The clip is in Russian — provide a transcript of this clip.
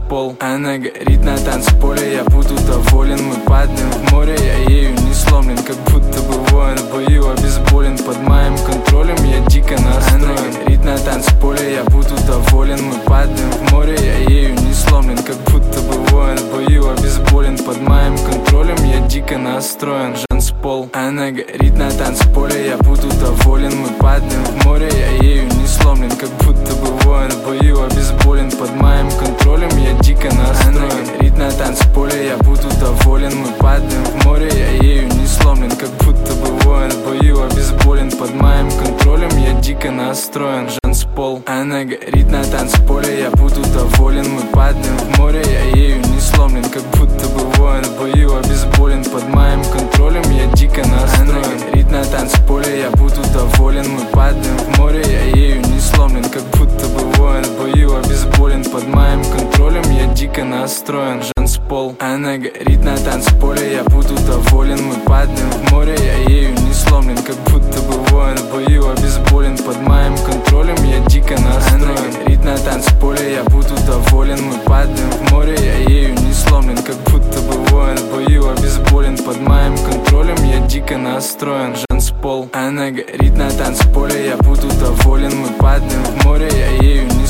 танцпол. Она горит на танцполе, я буду доволен. Мы падаем в море, я ею не сломлен, как будто бы воин в бою обезболен. Под моим контролем я дико настроен. Она горит на танцполе, я буду доволен. Мы падаем в море, я ею не сломлен, как будто бы воин в бою обезболен. Под моим контролем я дико настроен. Танцпол. Она горит на танцполе, я буду доволен. Мы падаем в море, я ею не сломлен, как будто бы воин в бою обезболен. Под моим контролем я дико настроен. Она горит на танцполе, я буду доволен. Мы падаем в море, я ею не сломлен, как будто бы воин в бою обезболен. Под моим контролем я дико настроен. Танцпол. Она горит на танцполе, я буду доволен. Мы падаем в море, я ею не сломлен, как будто бы воин в бою обезболен. Под моим контролем я дико настроен. Она горит на танцполе, я буду доволен. Мы падаем в море, я ею не сломлен, как будто бы воин в бою обезболен. Под моим контролем я дико настроен. Танцпол. Она горит на танцполе, я буду доволен. Мы падаем в море, я ею не сломлен, как будто бы воин в бою обезболен. Под моим контролем я дико настроен. Она горит на танцполе, я буду доволен. Мы падаем в море, я ею не сломлен, как будто бы воин в бою обезболен. Под моим контролем я дико настроен. Танцпол. Она горит на танцполе, я буду доволен. Мы падаем в море, я ею не